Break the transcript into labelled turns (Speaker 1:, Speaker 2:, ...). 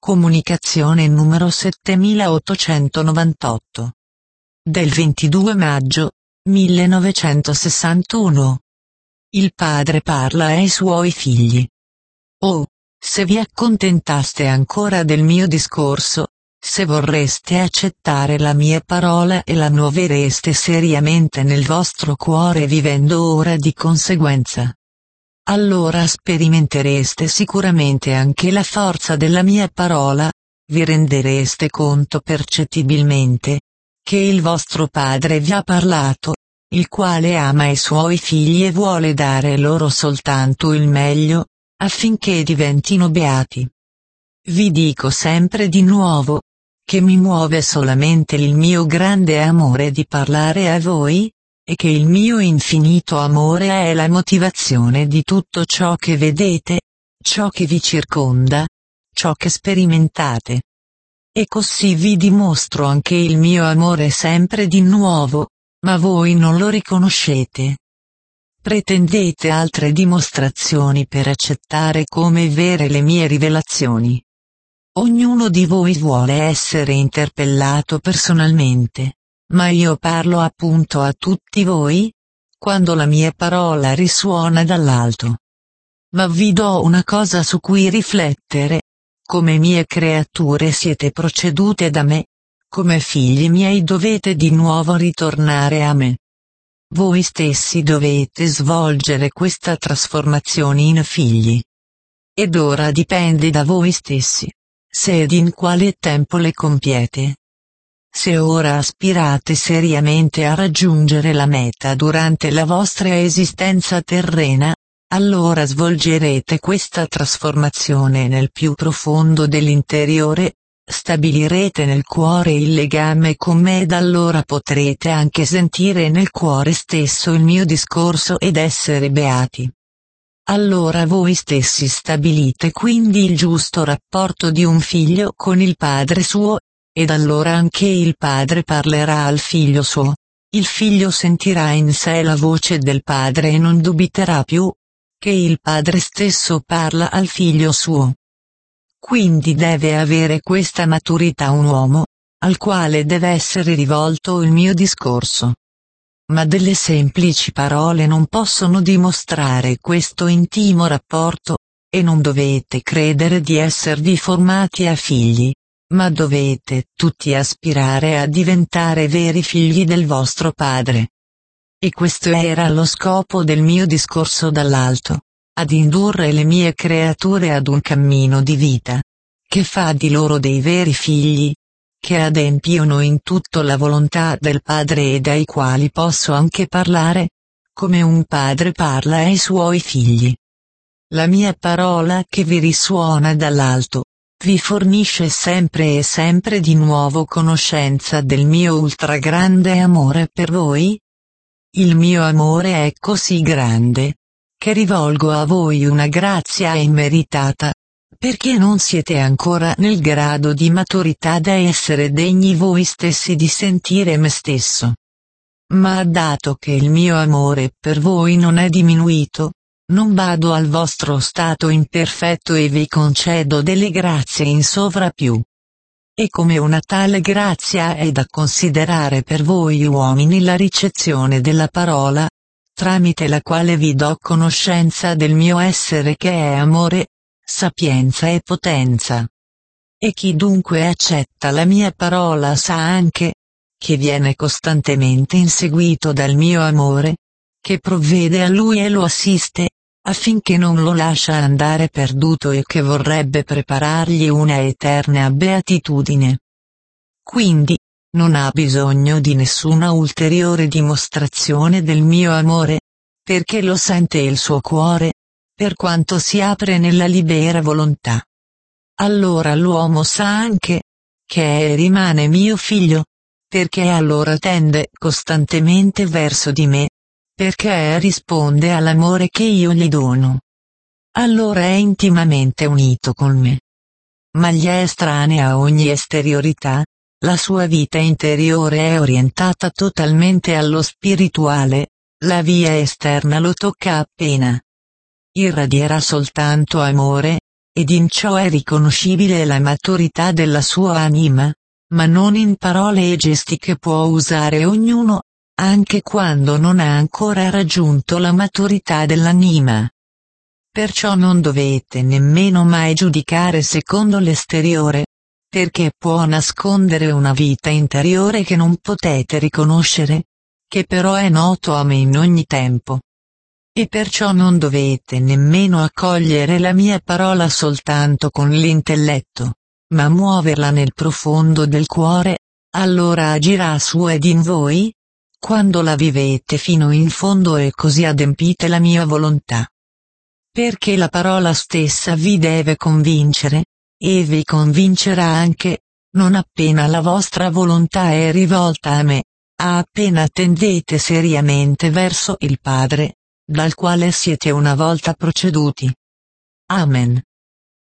Speaker 1: Comunicazione numero 7898. Del 22 maggio 1961. Il padre parla ai suoi figli. Oh, se vi accontentaste ancora del mio discorso, se vorreste accettare la mia parola e la muovereste seriamente nel vostro cuore vivendo ora di conseguenza, allora sperimentereste sicuramente anche la forza della mia parola, vi rendereste conto percettibilmente che il vostro Padre vi ha parlato, il quale ama i suoi figli e vuole dare loro soltanto il meglio, affinché diventino beati. Vi dico sempre di nuovo, che mi muove solamente il mio grande amore di parlare a voi, e che il mio infinito amore è la motivazione di tutto ciò che vedete, ciò che vi circonda, ciò che sperimentate. E così vi dimostro anche il mio amore sempre di nuovo, ma voi non lo riconoscete. Pretendete altre dimostrazioni per accettare come vere le mie rivelazioni. Ognuno di voi vuole essere interpellato personalmente, ma io parlo appunto a tutti voi, quando la mia parola risuona dall'alto. Ma vi do una cosa su cui riflettere: come mie creature siete procedute da me, come figli miei dovete di nuovo ritornare a me. Voi stessi dovete svolgere questa trasformazione in figli. Ed ora dipende da voi stessi, se ed in quale tempo le compiete. Se ora aspirate seriamente a raggiungere la meta durante la vostra esistenza terrena, allora svolgerete questa trasformazione nel più profondo dell'interiore, stabilirete nel cuore il legame con me ed allora potrete anche sentire nel cuore stesso il mio discorso ed essere beati. Allora voi stessi stabilite quindi il giusto rapporto di un figlio con il padre suo, ed allora anche il padre parlerà al figlio suo, il figlio sentirà in sé la voce del padre e non dubiterà più che il padre stesso parla al figlio suo. Quindi deve avere questa maturità un uomo, al quale deve essere rivolto il mio discorso. Ma delle semplici parole non possono dimostrare questo intimo rapporto, e non dovete credere di esservi formati a figli, ma dovete tutti aspirare a diventare veri figli del vostro Padre. E questo era lo scopo del mio discorso dall'alto, ad indurre le mie creature ad un cammino di vita, che fa di loro dei veri figli, che adempiono in tutto la volontà del Padre e dai quali posso anche parlare, come un padre parla ai suoi figli. La mia parola che vi risuona dall'alto, vi fornisce sempre e sempre di nuovo conoscenza del mio ultragrande amore per voi. Il mio amore è così grande, che rivolgo a voi una grazia immeritata, perché non siete ancora nel grado di maturità da essere degni voi stessi di sentire me stesso. Ma dato che il mio amore per voi non è diminuito, non bado al vostro stato imperfetto e vi concedo delle grazie in sovrappiù. E come una tale grazia è da considerare per voi uomini la ricezione della parola, tramite la quale vi do conoscenza del mio essere che è amore, sapienza e potenza. E chi dunque accetta la mia parola sa anche che viene costantemente inseguito dal mio amore, che provvede a lui e lo assiste, affinché non lo lascia andare perduto e che vorrebbe preparargli una eterna beatitudine. Quindi, non ha bisogno di nessuna ulteriore dimostrazione del mio amore, perché lo sente il suo cuore, per quanto si apre nella libera volontà. Allora l'uomo sa anche che rimane mio figlio, perché allora tende costantemente verso di me, perché risponde all'amore che io gli dono. Allora è intimamente unito con me. Ma gli è estranea a ogni esteriorità, la sua vita interiore è orientata totalmente allo spirituale, la via esterna lo tocca appena. Irradierà soltanto amore, ed in ciò è riconoscibile la maturità della sua anima, ma non in parole e gesti che può usare ognuno, anche quando non ha ancora raggiunto la maturità dell'anima. Perciò non dovete nemmeno mai giudicare secondo l'esteriore, perché può nascondere una vita interiore che non potete riconoscere, che però è noto a me in ogni tempo. E perciò non dovete nemmeno accogliere la mia parola soltanto con l'intelletto, ma muoverla nel profondo del cuore, allora agirà su ed in voi, quando la vivete fino in fondo e così adempite la mia volontà. Perché la parola stessa vi deve convincere, e vi convincerà anche, non appena la vostra volontà è rivolta a me, appena tendete seriamente verso il Padre, dal quale siete una volta proceduti. Amen.